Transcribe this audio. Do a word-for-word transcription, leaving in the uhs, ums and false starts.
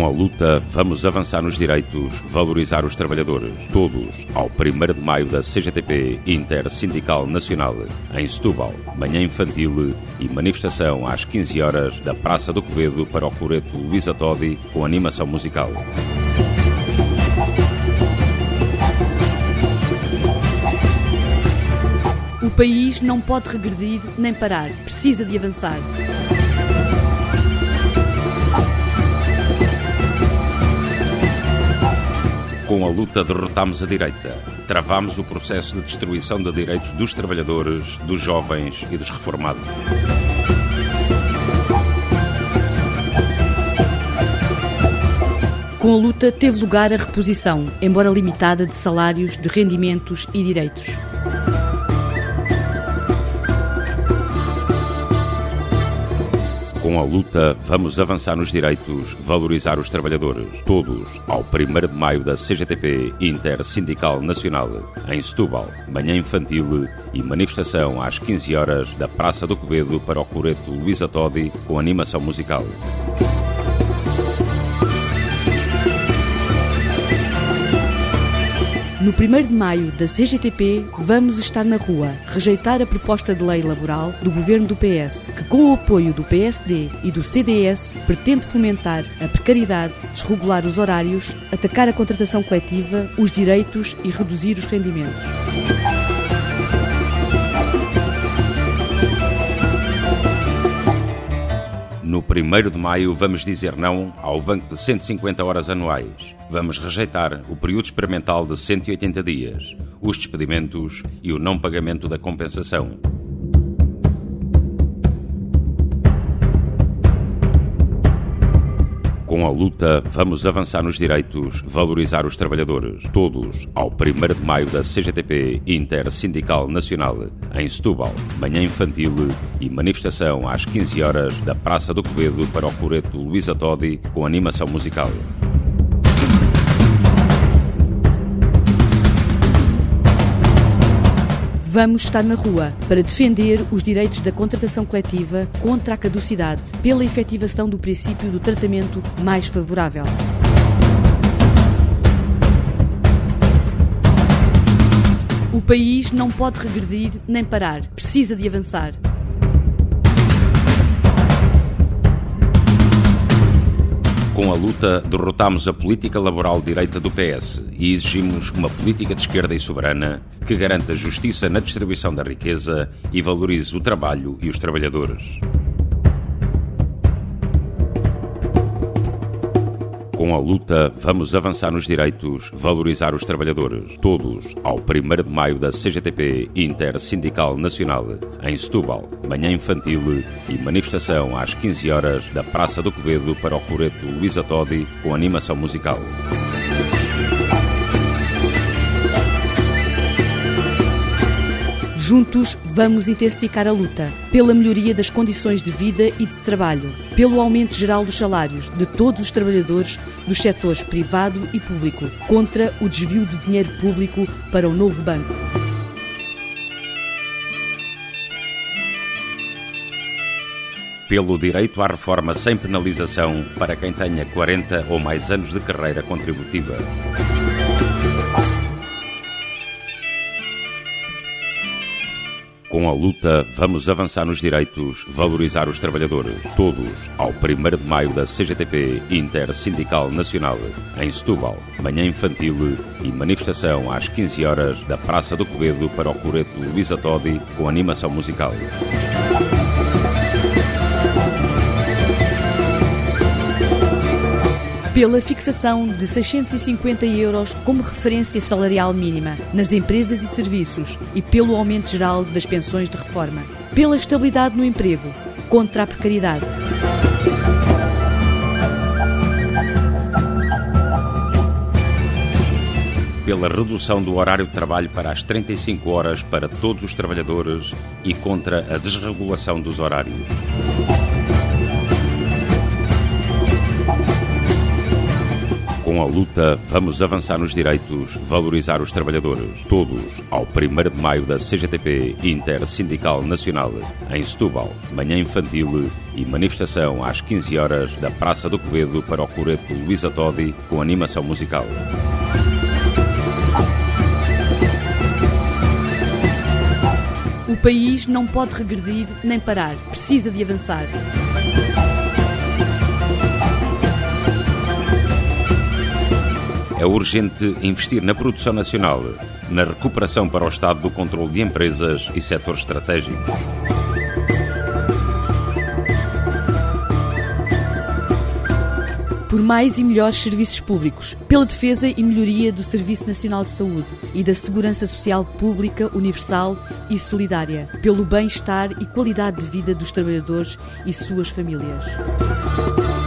Com a luta, vamos avançar nos direitos, valorizar os trabalhadores, todos, ao primeiro de maio da C G T P Intersindical Nacional, em Setúbal, manhã infantil e manifestação às quinze horas da Praça do Covedo para o Coreto Luísa Todi com animação musical. O país não pode regredir nem parar, precisa de avançar. Com a luta derrotámos a direita, travámos o processo de destruição de direitos dos trabalhadores, dos jovens e dos reformados. Com a luta teve lugar a reposição, embora limitada, de salários, de rendimentos e direitos. Com a luta, vamos avançar nos direitos, valorizar os trabalhadores, todos, ao primeiro de maio da C G T P Intersindical Nacional, em Setúbal, manhã infantil e manifestação às quinze horas da Praça do Covedo para o Coreto Luísa Todi com animação musical. No primeiro de maio da C G T P, vamos estar na rua, rejeitar a proposta de lei laboral do governo do P S, que com o apoio do P S D e do C D S pretende fomentar a precariedade, desregular os horários, atacar a contratação coletiva, os direitos e reduzir os rendimentos. No primeiro de maio vamos dizer não ao banco de cento e cinquenta horas anuais. Vamos rejeitar o período experimental de cento e oitenta dias, os despedimentos e o não pagamento da compensação. Com a luta, vamos avançar nos direitos, valorizar os trabalhadores, todos, ao primeiro de maio da C G T P Intersindical Nacional, em Setúbal, manhã infantil e manifestação às quinze horas da Praça do Covedo para o Coreto Luísa Todi com animação musical. Vamos estar na rua para defender os direitos da contratação coletiva contra a caducidade, pela efetivação do princípio do tratamento mais favorável. O país não pode regredir nem parar, precisa de avançar. Com a luta, derrotámos a política laboral de direita do P S e exigimos uma política de esquerda e soberana que garanta justiça na distribuição da riqueza e valorize o trabalho e os trabalhadores. Com a luta, vamos avançar nos direitos, valorizar os trabalhadores, todos, ao primeiro de maio da C G T P Intersindical Nacional, em Setúbal, manhã infantil e manifestação às quinze horas da Praça do Covedo para o Coreto Luísa Todi com animação musical. Juntos, vamos intensificar a luta pela melhoria das condições de vida e de trabalho, pelo aumento geral dos salários de todos os trabalhadores dos setores privado e público, contra o desvio de dinheiro público para o novo banco. Pelo direito à reforma sem penalização para quem tenha quarenta ou mais anos de carreira contributiva. Com a luta, vamos avançar nos direitos, valorizar os trabalhadores, todos, ao primeiro de maio da C G T P Intersindical Nacional, em Setúbal, manhã infantil e manifestação às quinze horas da Praça do Covedo para o Coreto Luísa Todi com animação musical. Pela fixação de seiscentos e cinquenta euros como referência salarial mínima nas empresas e serviços e pelo aumento geral das pensões de reforma. Pela estabilidade no emprego, contra a precariedade. Pela redução do horário de trabalho para as trinta e cinco horas para todos os trabalhadores e contra a desregulação dos horários. Com a luta, vamos avançar nos direitos, valorizar os trabalhadores. Todos ao primeiro de maio da C G T P Intersindical Nacional, em Setúbal. Manhã infantil e manifestação às quinze horas da Praça do Quevedo para o Coreto Luísa Todi com animação musical. O país não pode regredir nem parar, precisa de avançar. É urgente investir na produção nacional, na recuperação para o Estado do controle de empresas e setores estratégicos. Por mais e melhores serviços públicos, pela defesa e melhoria do Serviço Nacional de Saúde e da Segurança Social Pública, universal e solidária, pelo bem-estar e qualidade de vida dos trabalhadores e suas famílias.